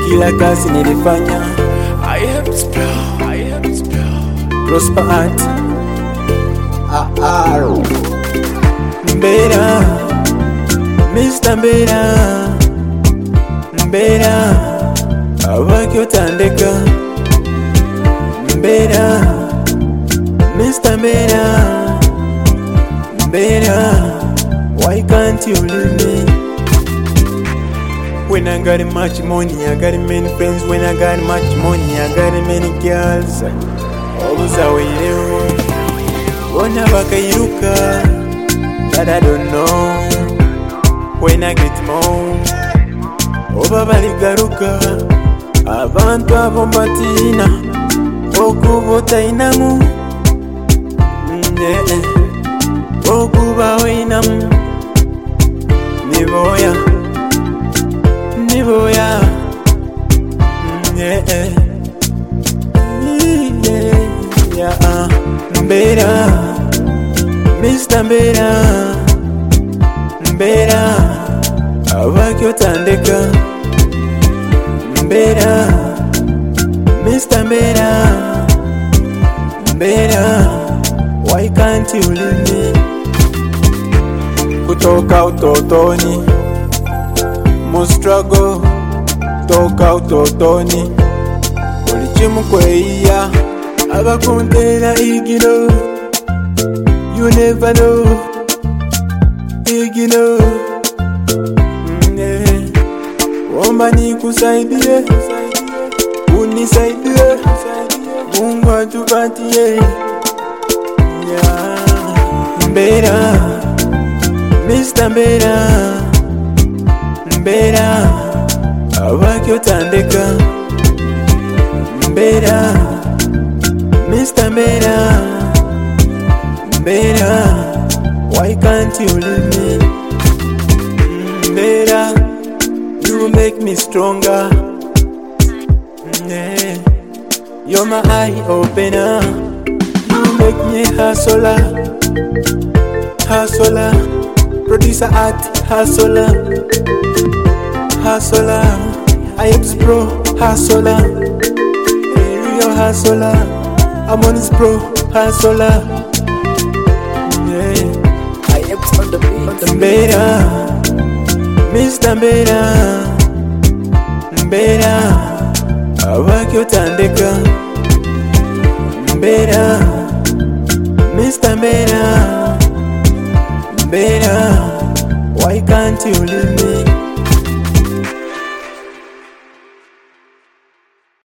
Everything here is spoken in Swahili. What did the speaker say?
kila kazi nilifanya. I am spell. Prosper Art Mbera, Mr. Mbera, Mbera, abaki otandeka. Mbera, Mr. Mbera, Mbera, why can't you leave me? When I got much money, I got many friends. When I got much money, I got many girls. Always away, wanna bakairuka, that I don't know. When I get more, oba baligaruka. Abantu abombatina, okubota inamu. Okuba wainamu, niboya. Mbera, Mr. Mbera, Mbera, abaki otandeka. Mbera, Mr. Mbera, Mbera, why can't you leave me? Kutoka utotoni mu struggle, toka utotoni ulichimu kweia abakuntera igino. You never know, igino. Omba nikusaidie, unisaidie, Mungu atupatie. Mbera, Mr. Mbera, Mbera, abaki otandeka. Mbera, Mr. Mbera, Mbera, why can't you leave me? Mbera, you make me stronger. You're my eye opener. You make me hustler, hustler. Producer Art, hustler, hustler. I am pro, hustler. Real hustler. I'm on this pro, hustler. I am on the beat. Mbera, Mr. Mbera, Mbera, abaki otandeka. Mbera, Mr. Mbera, Mbera, why can't you leave me?